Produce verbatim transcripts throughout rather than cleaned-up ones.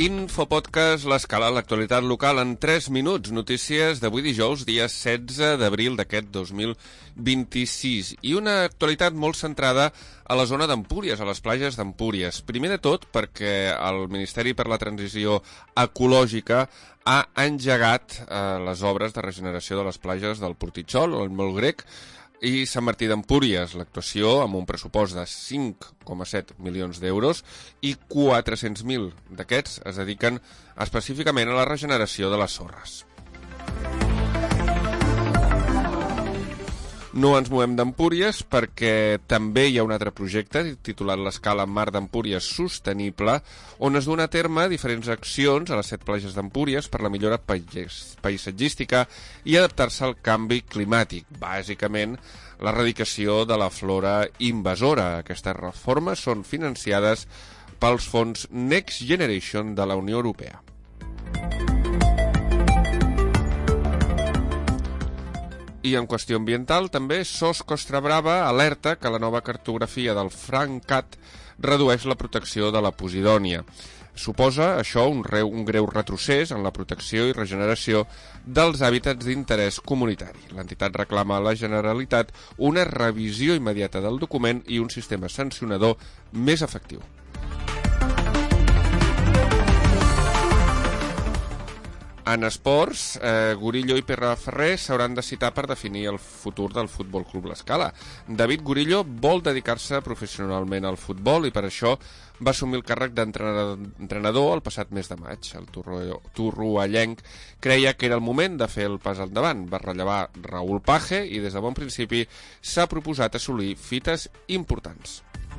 Infopodcast, l'Escala, l'actualitat local en tres minuts. Notícies d'avui dijous, dia setze d'abril d'aquest dos mil vint-i-sis. I una actualitat molt centrada a la zona d'Empúries, a les platges d'Empúries. Primer de tot perquè el Ministeri per la Transició Ecològica ha engegat eh, les obres de regeneració de les platges del Portitxol, el Molt Grec, i Sant Martí d'Empúries, l'actuació amb un pressupost de cinc coma set milions d'euros i quatre-cents mil d'aquests es dediquen específicament a la regeneració de les sorres. No ens movem d'Empúries perquè també hi ha un altre projecte titulat l'Escala Mar d'Empúries Sostenible, on es duen a terme diferents accions a les set platges d'Empúries per la millora paisatgística i adaptar-se al canvi climàtic. Bàsicament, l'erradicació de la flora invasora. Aquestes reformes són financiades pels fons Next Generation de la Unió Europea. I en qüestió ambiental, també SOS Costa Brava alerta que la nova cartografia del Francat redueix la protecció de la posidònia. Suposa això un, reu, un greu retrocés en la protecció i regeneració dels hàbitats d'interès comunitari. L'entitat reclama a la Generalitat una revisió immediata del document i un sistema sancionador més efectiu. En esports, eh, Gurillo i Pedraferrer s'hauran de citar per definir el futur del Futbol Club L'Escala. David Gurillo vol dedicar-se professionalment al futbol i per això va assumir el càrrec d'entrenador el passat mes de maig. El torroellenc creia que era el moment de fer el pas endavant. Va rellevar Raúl Page i des de bon principi s'ha proposat assolir fites importants.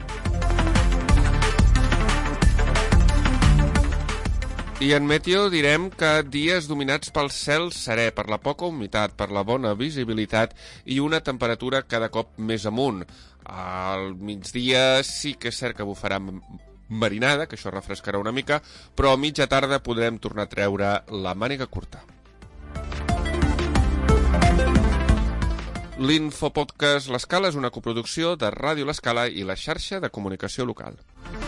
I en meteo direm que dies dominats pel cel serè, per la poca humitat, per la bona visibilitat i una temperatura cada cop més amunt. Al migdia sí que és cert que bufarà marinada, que això refrescarà una mica, però a mitja tarda podrem tornar a treure la màniga curta. L'Infopodcast L'Escala és una coproducció de Ràdio L'Escala i la xarxa de comunicació local.